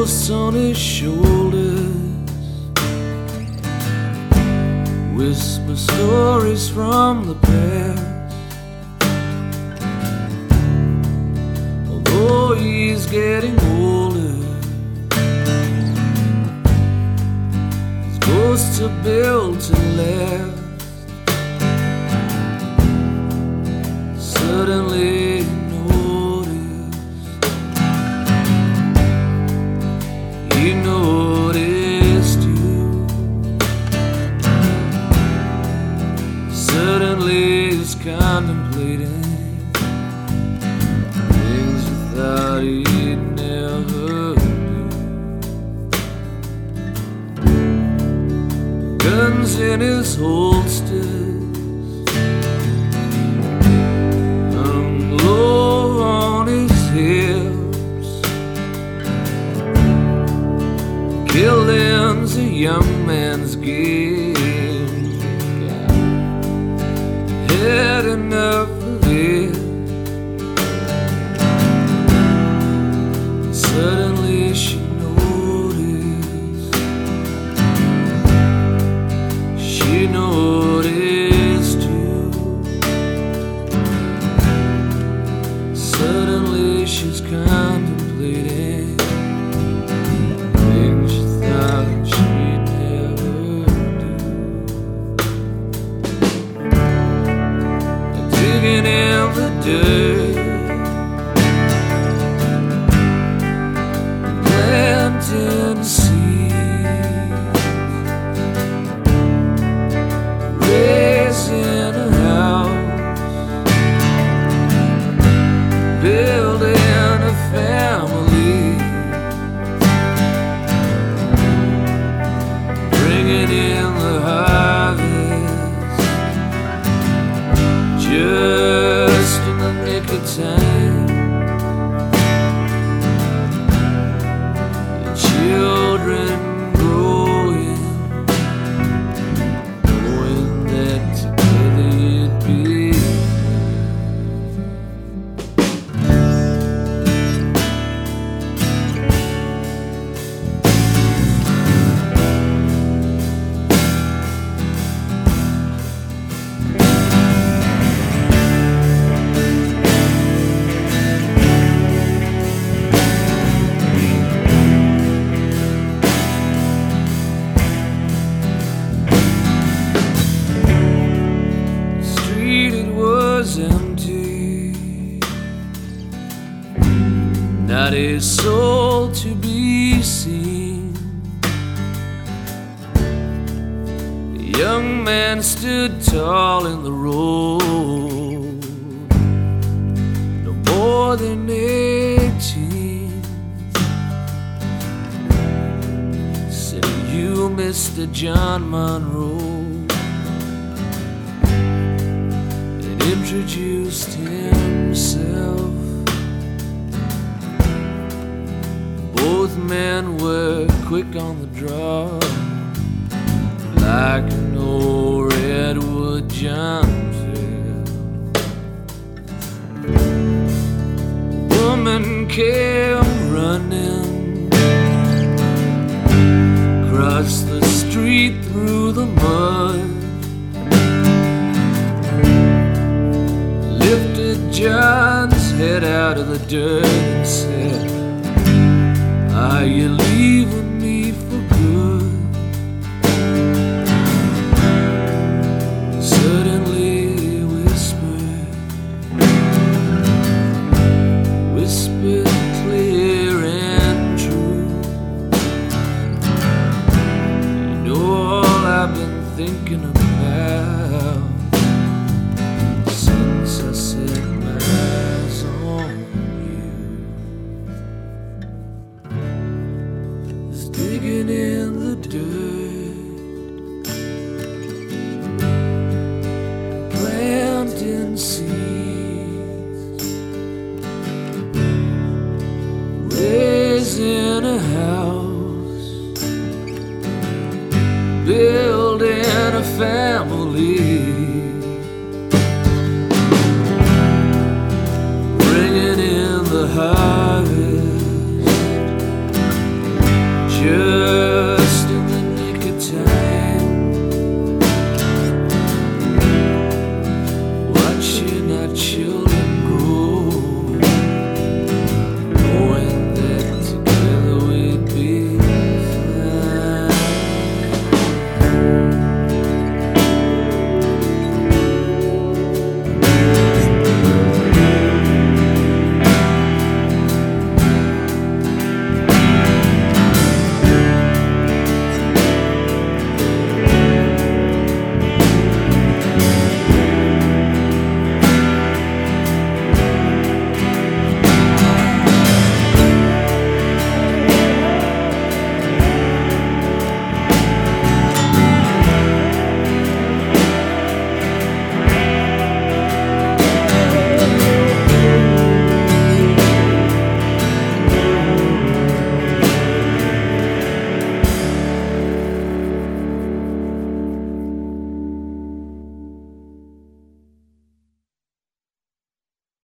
ghosts on his shoulders whisper stories from the past. Although he's getting older, his ghosts are built to last. Suddenly he noticed you. Suddenly he's contemplating things you thought he'd never do. Guns in his holsters hung low on his hips. Killing's a young man's game. Had enough of it. Suddenly she noticed. She noticed you. Suddenly she's contemplating things she thought she'd never do. Digging in the dirt, planting seeds, raising a house, building a family, bringing in the harvest, just in the nick of time. Your children growing, knowing that together you'd be. Empty, not a soul to be seen. The young man stood tall in the road, no more than 18. Said, "You, Mr. John Monroe," introduced himself. Both men were quick on the draw, like an old redwood Johnsville. A woman came running across the street through the mud, lifted John's head out of the dirt and said, "Are you leaving me for good?" Suddenly he whispered,